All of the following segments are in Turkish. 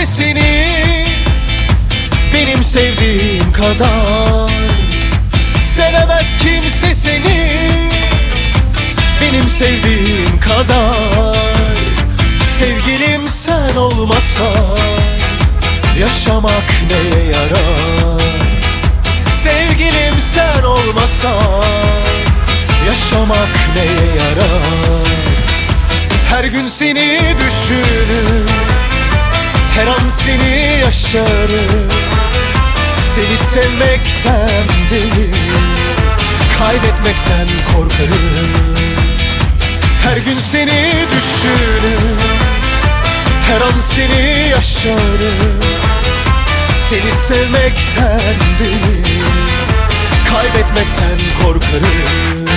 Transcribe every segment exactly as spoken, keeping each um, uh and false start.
seni benim sevdiğim kadar. Sevemez kimse seni benim sevdiğim kadar. Sevgilim sen olmasan yaşamak neye yarar? Sevgilim sen olmasan yaşamak neye yarar? Her gün seni düşünür, her an seni yaşarım. Seni sevmekten değil, kaybetmekten korkarım. Her gün seni düşünür, her an seni yaşarım. Seni sevmekten değil, kaybetmekten korkarım.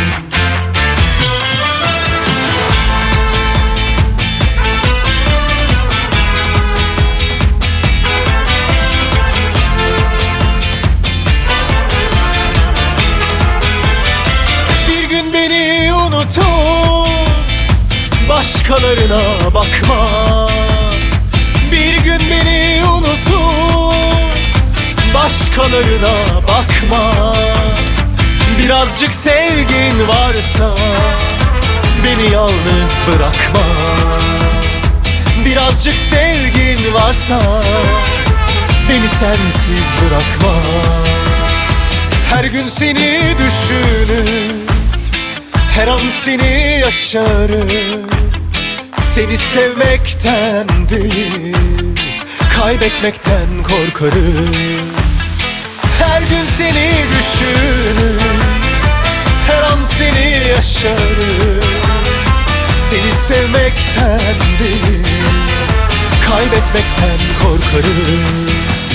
Bir gün beni unutup başkalarına bakma. Bir gün beni unutup başkalarına bakma. Birazcık sevgin varsa beni yalnız bırakma. Birazcık sevgin varsa beni sensiz bırakma. Her gün seni düşünür, her an seni yaşarım. Seni sevmekten değil, kaybetmekten korkarım. Her gün seni düşünür, her an seni yaşarım. Seni sevmekten değil, kaybetmekten korkarım.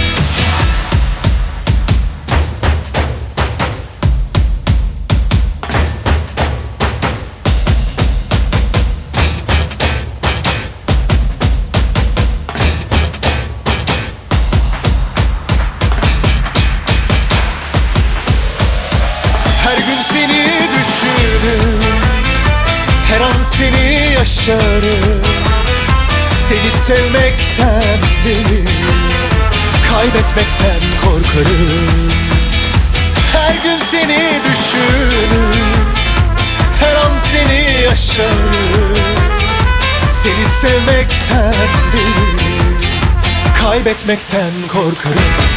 Her gün seni düşünür, her an seni yaşarım. Seni sevmekten değil, kaybetmekten korkarım. Her gün seni düşünür, her an seni yaşarım. Seni sevmekten değil, kaybetmekten korkarım.